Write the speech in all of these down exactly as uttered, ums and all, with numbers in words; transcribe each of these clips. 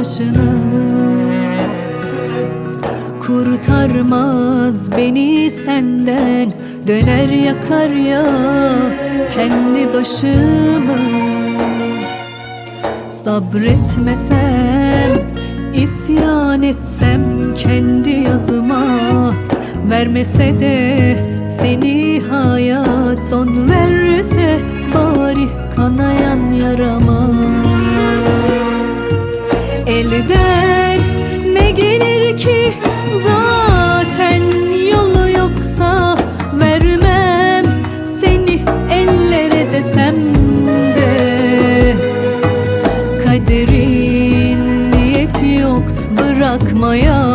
taşını. Kurtarmaz beni senden, döner yakar ya kendi başımı. Sabretmesem, isyan etsem kendi yazıma, vermese de seni hayat son verse bari kanayan yarama. Elden ne gelir ki zaten yolu yoksa, vermem seni ellere desem de. Kaderin niyeti yok bırakmaya.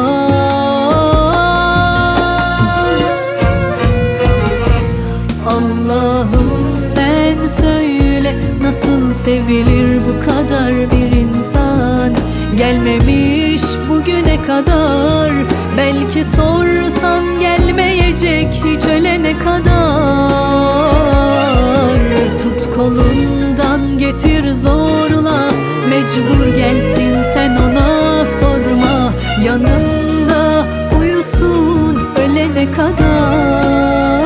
Allah'ım sen söyle, nasıl sevilir bu kadar bir insan? Gelmemiş bugüne kadar, belki sorsan gelmeyecek hiç ölene kadar. Tut kolundan getir zorla, mecbur gelsin sen ona sorma. Yanında uyusun ölene kadar.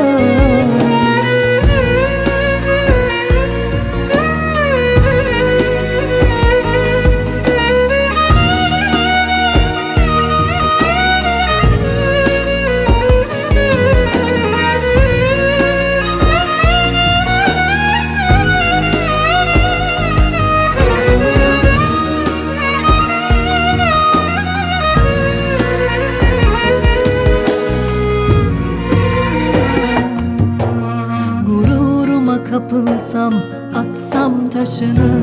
Kapılsam, atsam taşını.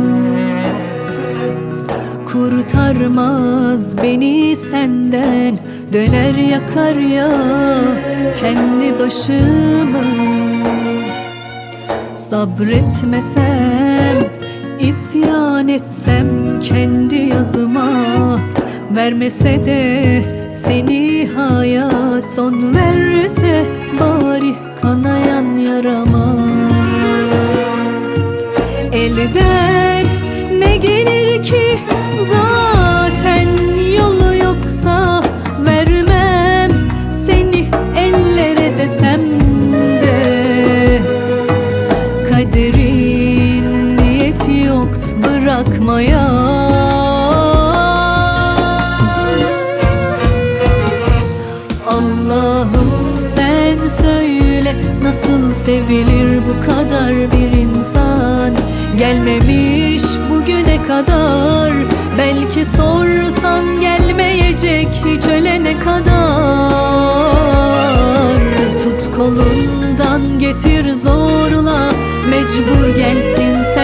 Kurtarmaz beni senden, döner yakar ya kendi başımı. Sabretmesem, isyan etsem kendi yazıma, vermese de seni hayat son verse bari kanayan yarama. Elden ne gelir ki zaten yolu yoksa, vermem seni ellere desem de. Kaderin niyeti yok bırakmaya. Allah'ım sen söyle, nasıl sevilir bu kadar bir insan? Gelmemiş bugüne kadar, belki sorsan gelmeyecek hiç ölene kadar. Tut kolundan getir zorla, mecbur gelsin